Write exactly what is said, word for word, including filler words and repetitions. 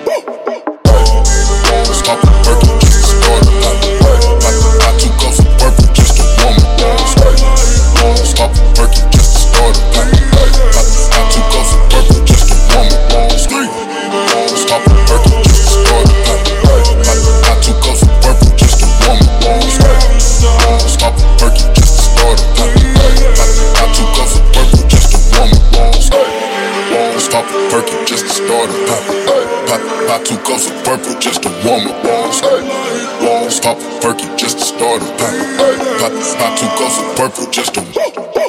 Stop the perky just to start it. Got two cups of purple just to warm up. Stop the perky just to start it. Got two cups of purple just to warm up. Stop the perky just to start it. Got two cups of purple just to warm up. Stop the perky just to start it. Got two cups of purple just to warm up. Stop the perky just to start it. Got two cups of purple just to warm up. Stop the perky just to start it. Got two cups of purple just to